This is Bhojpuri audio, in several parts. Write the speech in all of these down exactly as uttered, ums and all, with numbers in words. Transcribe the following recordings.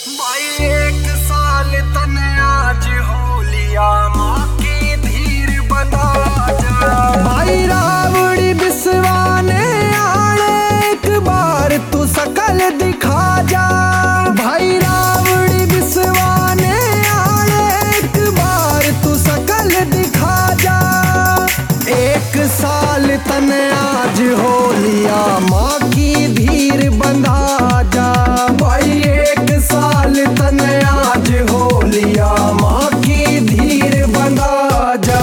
भाई एक साल तने आज हो लिया, माँ की धीर बना जा। भाई रावड़ी बिस्वाने आने एक बार तू सकल दिखा जा। भाई रावड़ी बिस्वाने आने एक बार तू सकल दिखा जा। एक साल तने आज हो लिया, माँ की धीर बंधा जा। भाई एक साल तने आज हो लिया, माँ की धीर बंधा जा।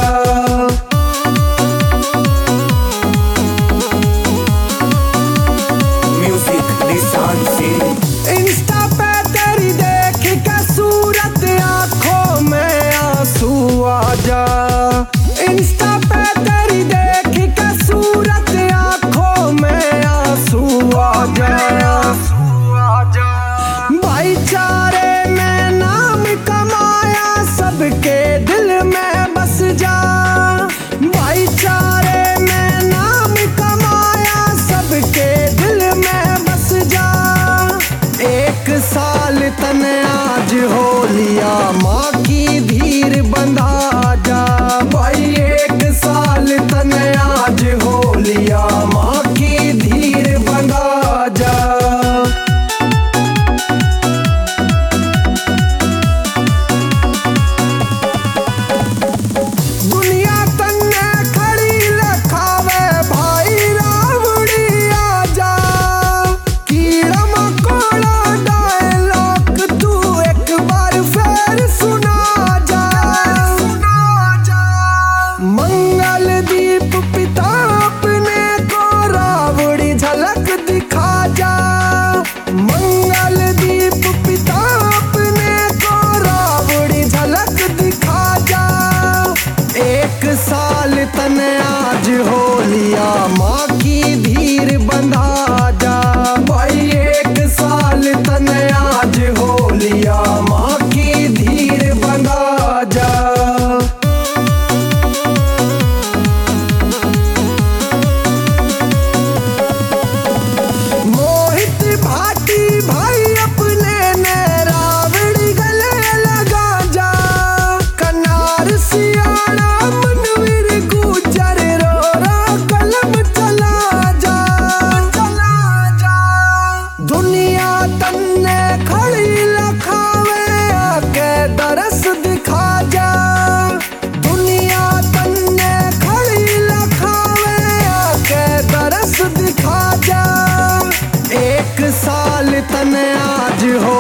म्यूजिक निशान से इंस्टा पे तेरी देख के सूरत आंखों में आंसू आ जा। इंस्टा पे तेरी देख के सूरत आंखों में आंसू आ जा। भाईचारे में नाम कमाया, सबके दिल में बस जा। भाईचारे में नाम कमाया, सबके दिल में बस जा। एक साल तने आज हो लिया, माँ की धीर बंधा जा। भाई एक साल तने आज हो लिया, माँ की धीर बंधा जा। दुनिया तन्ने खड़ी लखावे, भाई रावड़ी आजा। कीड़ा मकोड़ा डायलॉग तू एक बार फिर सुना जा। मंगल दीप पिता अपने को रावड़ी झलक दिखा जा। मंगल दीप पिता अपने को रावड़ी झलक दिखा जा। एक साल तने आज हो लिया, माँ की धीर बंधा जा। भाई एक साल तने आज हो लिया, माँ की धीर बंधा जा। मोहित भाटी भाई अपने ने रावड़ी गले लगा जा। कनार सियाड़ा मनवीर गुजर रो रो कलम चला जा। चला जा दुनिया तन्ने खड़ी लखावे, आके दरस दिखा जा। दुनिया तन्ने खड़ी लखावे, आके दरस दिखा जा। एक साल तने आज हो